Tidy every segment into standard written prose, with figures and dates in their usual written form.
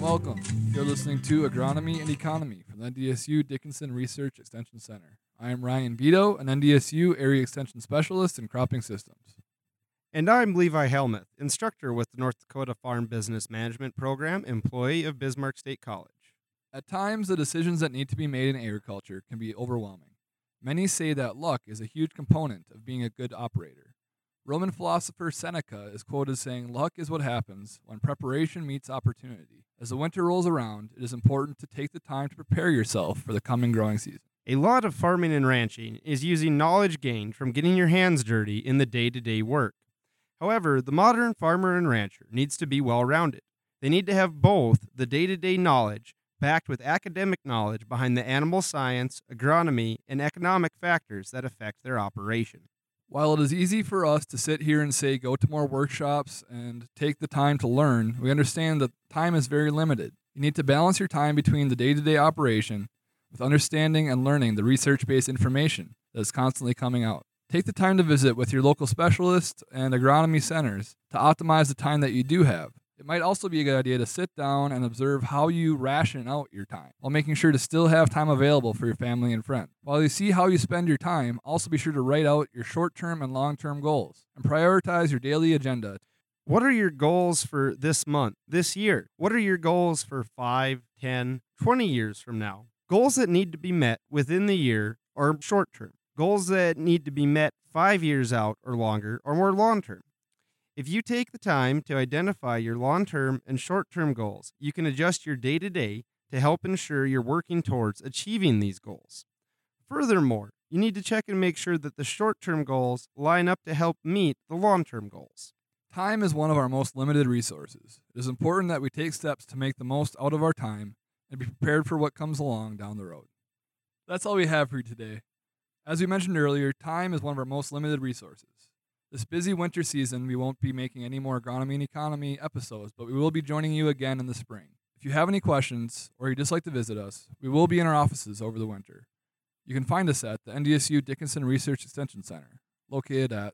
Welcome. You're listening to Agronomy and Economy from the NDSU Dickinson Research Extension Center. I am Ryan Vito, an NDSU Area Extension Specialist in Cropping Systems. And I'm Levi Helmuth, instructor with the North Dakota Farm Business Management Program, employee of Bismarck State College. At times, the decisions that need to be made in agriculture can be overwhelming. Many say that luck is a huge component of being a good operator. Roman philosopher Seneca is quoted saying, "Luck is what happens when preparation meets opportunity." As the winter rolls around, it is important to take the time to prepare yourself for the coming growing season. A lot of farming and ranching is using knowledge gained from getting your hands dirty in the day-to-day work. However, the modern farmer and rancher needs to be well-rounded. They need to have both the day-to-day knowledge backed with academic knowledge behind the animal science, agronomy, and economic factors that affect their operation. While it is easy for us to sit here and say go to more workshops and take the time to learn, we understand that time is very limited. You need to balance your time between the day-to-day operation with understanding and learning the research-based information that is constantly coming out. Take the time to visit with your local specialists and agronomy centers to optimize the time that you do have. It might also be a good idea to sit down and observe how you ration out your time while making sure to still have time available for your family and friends. While you see how you spend your time, also be sure to write out your short-term and long-term goals and prioritize your daily agenda. What are your goals for this month, this year? What are your goals for 5, 10, 20 years from now? Goals that need to be met within the year are short-term. Goals that need to be met 5 years out or longer are more long-term. If you take the time to identify your long-term and short-term goals, you can adjust your day-to-day to help ensure you're working towards achieving these goals. Furthermore, you need to check and make sure that the short-term goals line up to help meet the long-term goals. Time is one of our most limited resources. It is important that we take steps to make the most out of our time and be prepared for what comes along down the road. That's all we have for you today. As we mentioned earlier, time is one of our most limited resources. This busy winter season, we won't be making any more agronomy and economy episodes, but we will be joining you again in the spring. If you have any questions or you'd just like to visit us, we will be in our offices over the winter. You can find us at the NDSU Dickinson Research Extension Center, located at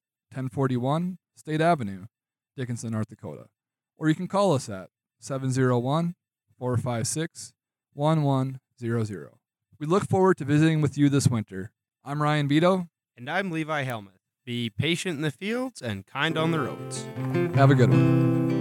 1041 State Avenue, Dickinson, North Dakota. Or you can call us at 701-456-1100. We look forward to visiting with you this winter. I'm Ryan Vito. And I'm Levi Helmuth. Be patient in the fields and kind on the roads. Have a good one.